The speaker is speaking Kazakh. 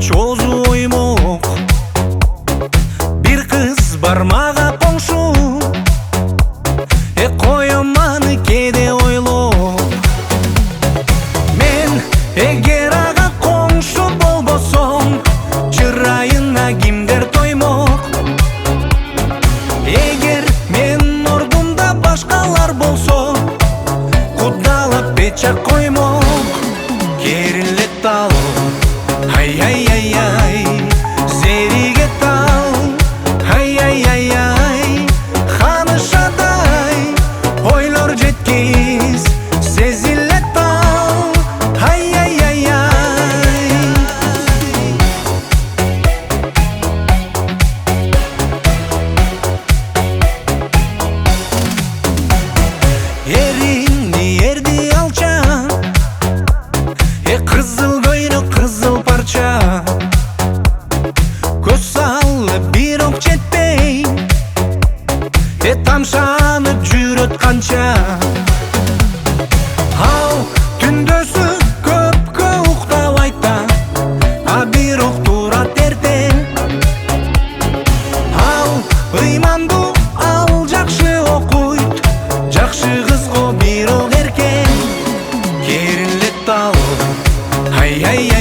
чозу оймок. Bir kız barmağa koңшу, коем аны кеде ойлоп. Мен эгер ага коңшу болбосом, чырайына кимдер тоймок. Эгер мен ордумда башкалар болсо, кудалап печак коймок. Керилет тал, ай-ай-ай-ай, зериге тал, ай-ай-ай-ай, ханышадай, ойлор жеткиз, сезилет тал, ай-ай-ай-ай. Эринди эрди алча, кызыл көйнөк кызыл парча, көз салып бирок жетпей, тамшанып жүрөт канча. Ал түндөсү көпкө уктабайт да, бирок турат эртең. Ал ыймандуу, ал жакшы окуйт, жакшы кыз го бирок эркек. Керилет тал, ай-ай-ай.